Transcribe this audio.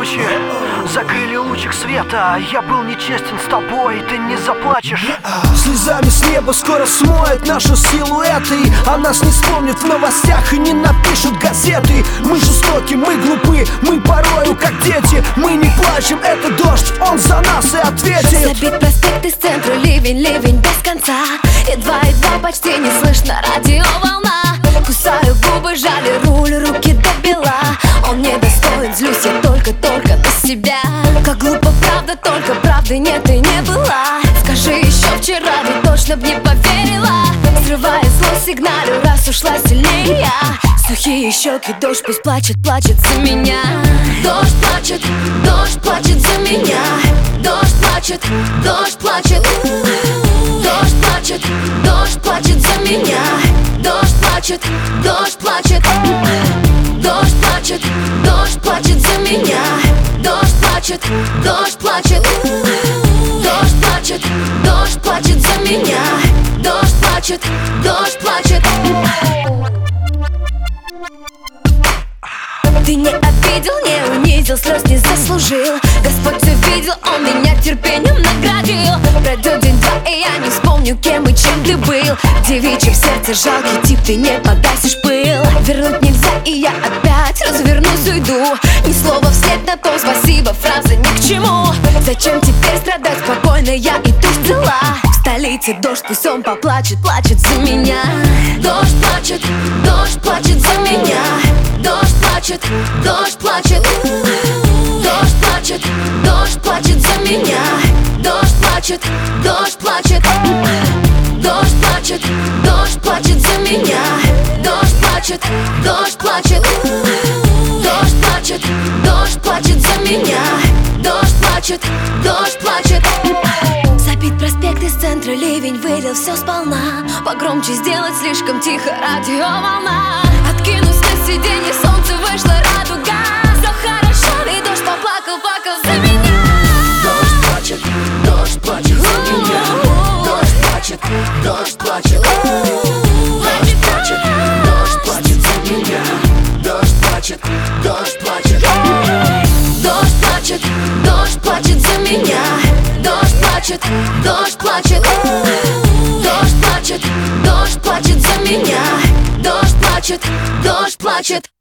тучи закрыли лучик света. Я был нечестен с тобой, ты не заплачешь. Слезами с неба скоро смоет наши силуэты. О нас не вспомнят в новостях и не напишут газеты. Мы жестоки, мы глупы, мы порою как дети. Мы не плачем, это дождь, он за нас и ответит. Забит проспект из центра, ливень, ливень без конца. Едва-едва, почти не слышно радиоволна. Кусаю губы, жали руль, руки до бела. Он недостоин, злюсь я только на себя. Как глупо, правда, только правды нет и не была. Скажи еще вчера, ведь точно б не поверила. Срывая зло, сигналю, раз ушла сильнее я. Сухие щеки, дождь пусть плачет, плачет за меня. Дождь плачет за меня. Дождь плачет, дождь плачет. Дождь плачет, дождь плачет за меня. Дождь плачет, дождь плачет. Дождь плачет, дождь плачет за меня. Дождь плачет, дождь плачет. Дождь плачет, дождь плачет за меня. Дождь плачет, дождь плачет. Ты не обидел, не унизил, слез не заслужил. Господь все видел, он меня терпением наградил. Пройдет день-два, и я не вспомню, кем и чем ты был. Девичий в сердце жалкий тип, ты не погасишь пыл. Вернуть нельзя, и я опять развернусь, уйду. Ни слова вслед на том спасибо, фраза ни к чему. Зачем теперь страдать спокойно, я и ты цела. В столице дождь, пусть он поплачет, плачет за меня. Дождь плачет за меня. Дождь плачет, дождь плачет. Дождь плачет, дождь плачет за меня. Дождь плачет, дождь плачет. Дождь плачет, дождь плачет за меня. Дождь плачет, дождь плачет. Дождь плачет, дождь плачет за меня. Дождь плачет, дождь плачет. Забит проспект из центра, ливень вылил все сполна. Погромче сделать, слишком тихо радиоволна. Откинусь на сиденье, солнце вышло, радуга. Все хорошо, и дождь поплакал, плакал за меня. Дождь плачет за меня. Дождь плачет, дождь плачет. Дождь плачет, дождь плачет за меня. Дождь плачет, дождь плачет. Дождь плачет, дождь плачет за меня. Дождь плачет, дождь плачет. Дождь плачет, дождь плачет за меня. Дождь плачет, дождь плачет.